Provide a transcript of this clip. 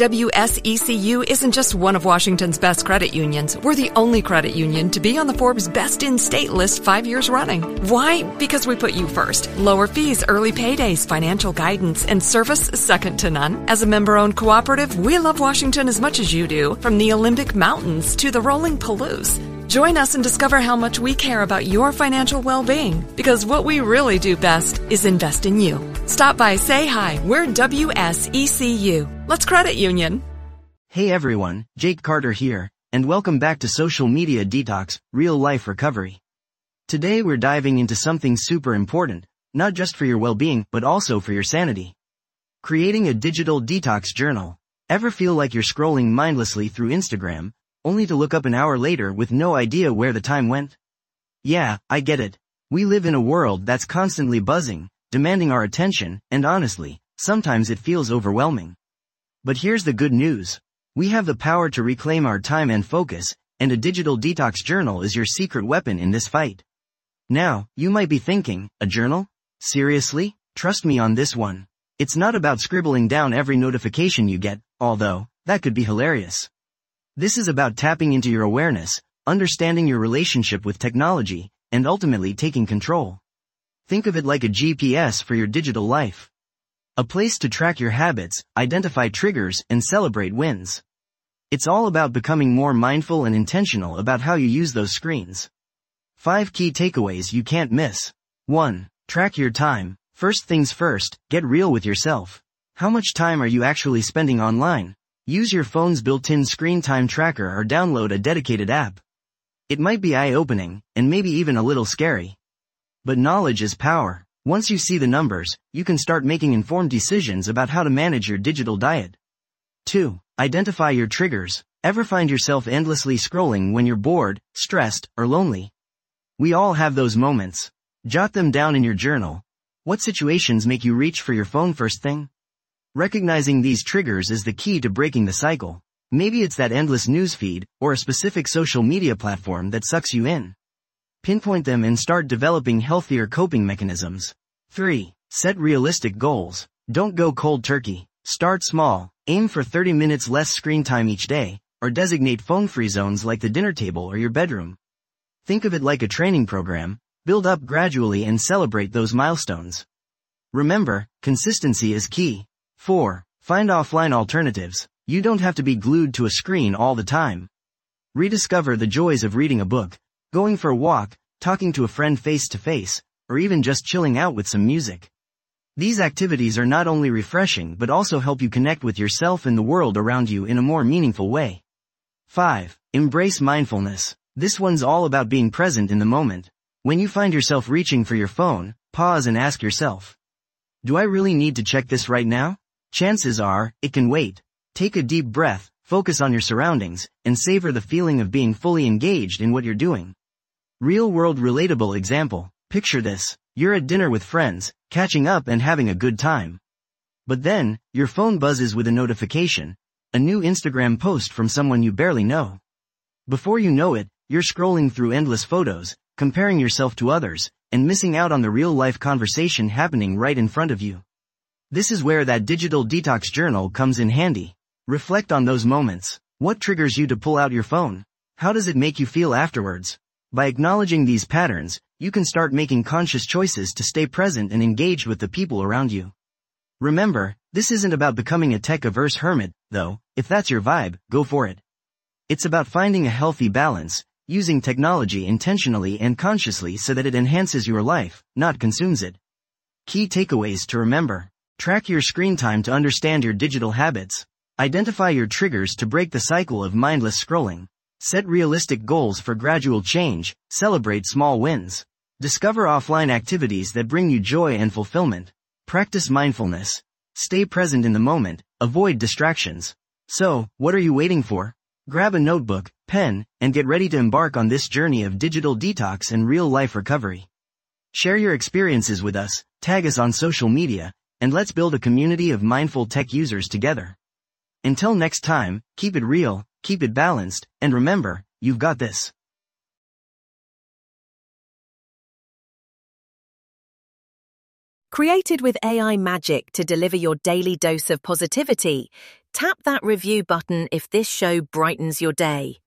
WSECU isn't just one of Washington's best credit unions. We're the only credit union to be on the Forbes Best in State list 5 years running. Why? Because we put you first. Lower fees, early paydays, financial guidance, and service second to none. As a member-owned cooperative, we love Washington as much as you do, from the Olympic Mountains to the rolling Palouse. Join us and discover how much we care about your financial well-being, because what we really do best is invest in you. Stop by, say hi. We're WSECU. Let's credit union. Hey everyone, Jake Carter here, and welcome back to Social Media Detox, Real Life Recovery. Today we're diving into something super important, not just for your well-being, but also for your sanity. Creating a digital detox journal. Ever feel like you're scrolling mindlessly through Instagram, only to look up an hour later with no idea where the time went? Yeah, I get it. We live in a world that's constantly buzzing, demanding our attention, and honestly, sometimes it feels overwhelming. But here's the good news. We have the power to reclaim our time and focus, and a digital detox journal is your secret weapon in this fight. Now, you might be thinking, a journal? Seriously? Trust me on this one. It's not about scribbling down every notification you get, although, that could be hilarious. This is about tapping into your awareness, understanding your relationship with technology, and ultimately taking control. Think of it like a GPS for your digital life. A place to track your habits, identify triggers, and celebrate wins. It's all about becoming more mindful and intentional about how you use those screens. 5 key takeaways you can't miss. 1. Track your time. First things first, get real with yourself. How much time are you actually spending online? Use your phone's built-in screen time tracker or download a dedicated app. It might be eye-opening, and maybe even a little scary. But knowledge is power. Once you see the numbers, you can start making informed decisions about how to manage your digital diet. 2. Identify your triggers. Ever find yourself endlessly scrolling when you're bored, stressed, or lonely? We all have those moments. Jot them down in your journal. What situations make you reach for your phone first thing? Recognizing these triggers is the key to breaking the cycle. Maybe it's that endless newsfeed, or a specific social media platform that sucks you in. Pinpoint them and start developing healthier coping mechanisms. 3. Set realistic goals. Don't go cold turkey. Start small. Aim for 30 minutes less screen time each day, or designate phone-free zones like the dinner table or your bedroom. Think of it like a training program. Build up gradually and celebrate those milestones. Remember, consistency is key. 4. Find offline alternatives. You don't have to be glued to a screen all the time. Rediscover the joys of reading a book, going for a walk, talking to a friend face-to-face, or even just chilling out with some music. These activities are not only refreshing but also help you connect with yourself and the world around you in a more meaningful way. 5. Embrace mindfulness. This one's all about being present in the moment. When you find yourself reaching for your phone, pause and ask yourself, do I really need to check this right now? Chances are, it can wait. Take a deep breath, focus on your surroundings, and savor the feeling of being fully engaged in what you're doing. Real-world relatable example. Picture this. You're at dinner with friends, catching up and having a good time. But then, your phone buzzes with a notification, a new Instagram post from someone you barely know. Before you know it, you're scrolling through endless photos, comparing yourself to others, and missing out on the real-life conversation happening right in front of you. This is where that digital detox journal comes in handy. Reflect on those moments. What triggers you to pull out your phone? How does it make you feel afterwards? By acknowledging these patterns, you can start making conscious choices to stay present and engaged with the people around you. Remember, this isn't about becoming a tech-averse hermit, though. If that's your vibe, go for it. It's about finding a healthy balance, using technology intentionally and consciously so that it enhances your life, not consumes it. Key takeaways to remember. Track your screen time to understand your digital habits. Identify your triggers to break the cycle of mindless scrolling. Set realistic goals for gradual change. Celebrate small wins. Discover offline activities that bring you joy and fulfillment. Practice mindfulness. Stay present in the moment. Avoid distractions. So, what are you waiting for? Grab a notebook, pen, and get ready to embark on this journey of digital detox and real-life recovery. Share your experiences with us, tag us on social media, and let's build a community of mindful tech users together. Until next time, keep it real, keep it balanced, and remember, you've got this. Created with AI magic to deliver your daily dose of positivity, Tap that review button if this show brightens your day.